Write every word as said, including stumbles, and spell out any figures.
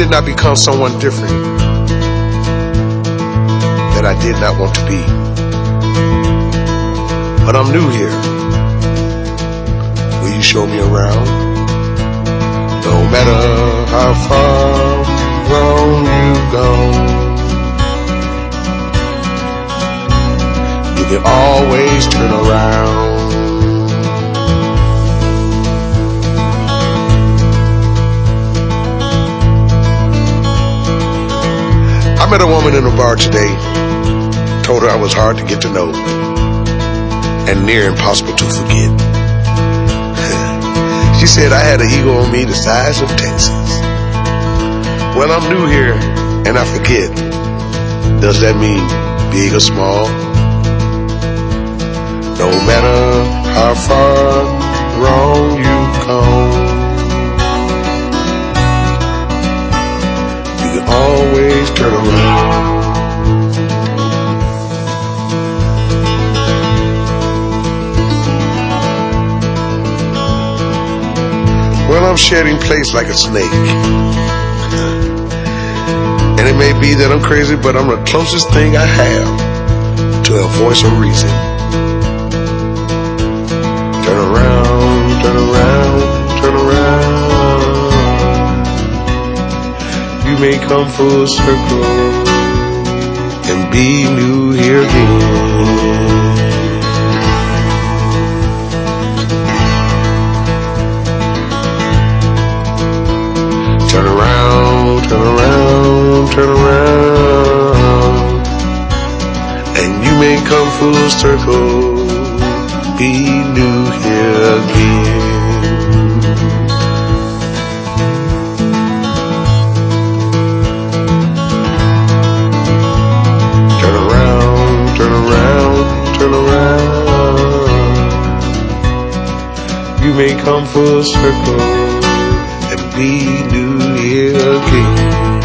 did not become someone different that I did not want to be. But I'm new here. Will you show me around? No matter how far wrong you've gone, you can always turn around. I met a woman in a bar today, told her I was hard to get to know and near impossible to forget. She said I had an ego on me the size of Texas. Well, I'm new here and I forget. Does that mean big or small? No matter how far wrong you've gone, you can always turn around. Well, I'm shedding place like a snake. And it may be that I'm crazy, but I'm the closest thing I have to a voice of reason. Turn around, turn around, turn around. You may come full circle and be new here again. Turn around, turn around, turn around, and you may come full circle, be new here again. Turn around, turn around, turn around, you may come full circle and be new here again.